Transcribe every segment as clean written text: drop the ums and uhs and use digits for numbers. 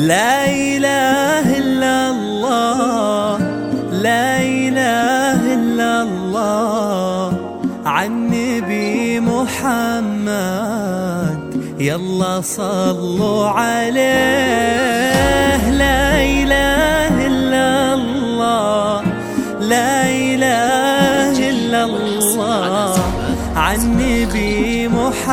لا إله إلا الله، لا إله إلا الله، عن نبي محمد يلا صلوا عليه. لا إله إلا الله، لا إله إلا الله، عن نبي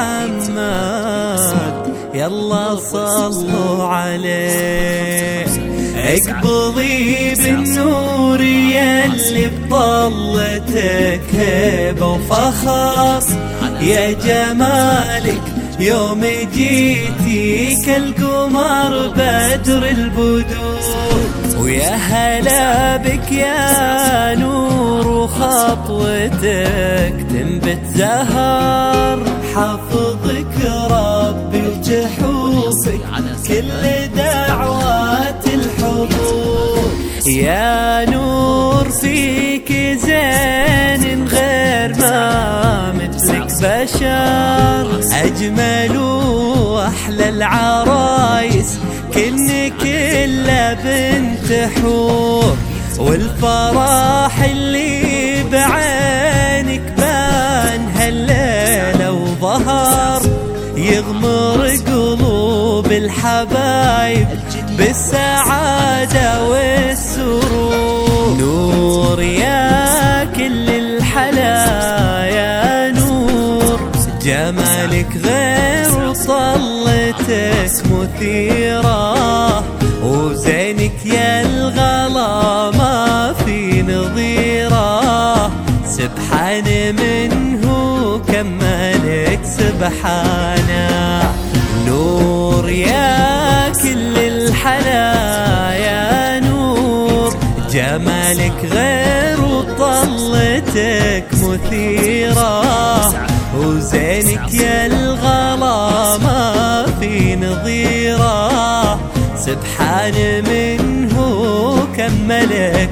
محمد يلا صلوا عليه. اقبضي بالنور يلي بطلتك هيبة وفخر، يا جمالك يوم جيتي كالقمر بدر البدور. ويا هلا بك يا نور وخطوتك تنبت زهر، حفظك ربي وجحوفك كل دعوات الحضور. يا نور فيك زين غير ما مثلك بشر، أجمل وأحلى العرايس كنك إلا بنت حور. والفرح اللي بعينك بان هالليلة وظهر، يغمر قلوب الحبايب بالسعادة والسرور. نور يا كل الحلا يا نور، جمالك غير وطلتك مثيرة، وزينك يا الغلا ما في نظيرة. سبحان منه كملك سبحانه. نور يا كل الحلا يا نور، جمالك غير وطلتك مثيرة، وزينك يا الغلا ما في نظيرة. سبحان منه كملك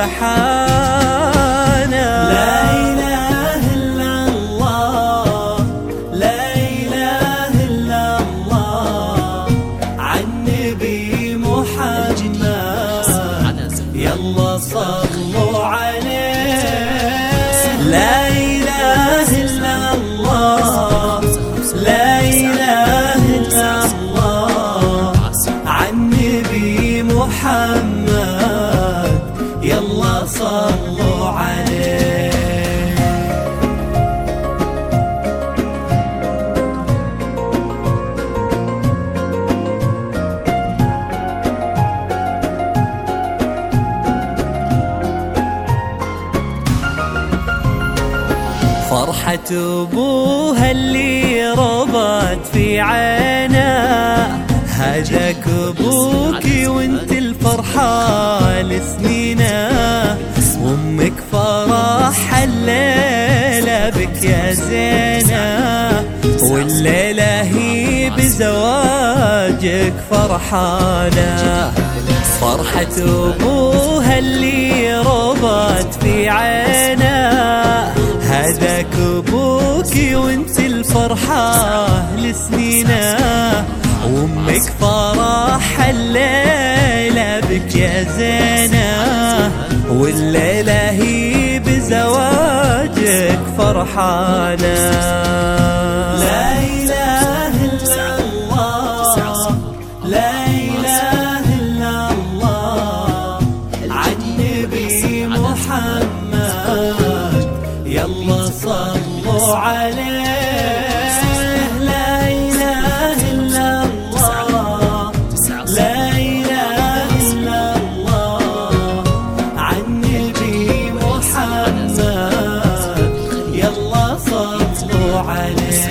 سبحانه. لا إله إلا الله، لا إله إلا الله، عن نبي محمد يلا صلوا عليه. لا إله إلا الله، لا إله إلا الله، عن نبي محمد يلا صلوا عليه. فرحة أبوها اللي ربت في عينه، هداك أبوك وانت الفرحة لسنينه. وامك فرح الليلة بك يا زينة، والليلة هي بزواجك فرحانة. فرحة أبوها اللي ربت في عينه، هداك أبوك وانت الفرحة لسنينه. وامك فرح الليلة بك يا زينة، والليلة هي بزواجك فرحانة. لا إله إلا الله، لا إله إلا الله، عن نبي محمد يلا صلوا عليه. لا إله إلا الله، لا إله إلا الله، عن نبي محمد يلا صلوا عليه.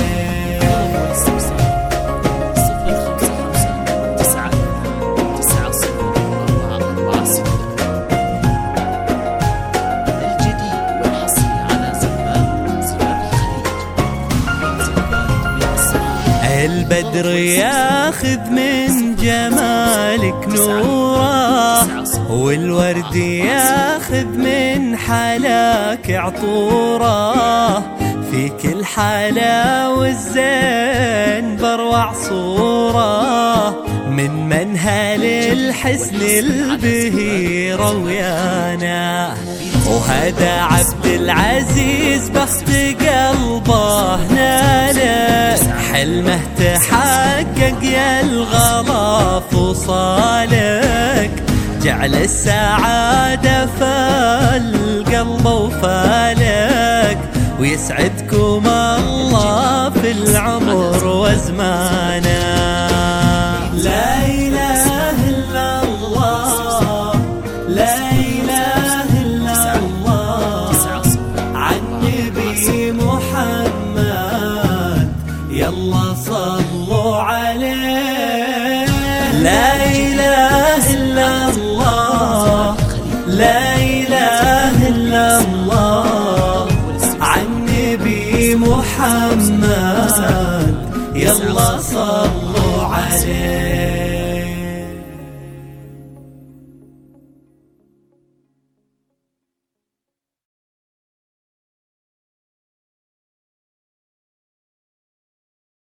البدر ياخذ من جمالك نوره، والورد ياخذ من حلاك عطوره. فيك الحلا والزين بروع صوره، من منهل الحسن البهيرة ويانا، وهذا عبد العزيز بخت قلبه ناله، حلمه تحقق يا الغلاف وصالك، جعل السعادة فالقلب وفالك، ويسعدكم الله في العمر وزمانا. لا إله إلا الله، لا إله إلا الله، عن نبي محمد يلا صلوا عليه. لا إله إلا الله، لا إله إلا الله، عن نبي محمد يلا صلوا عليه.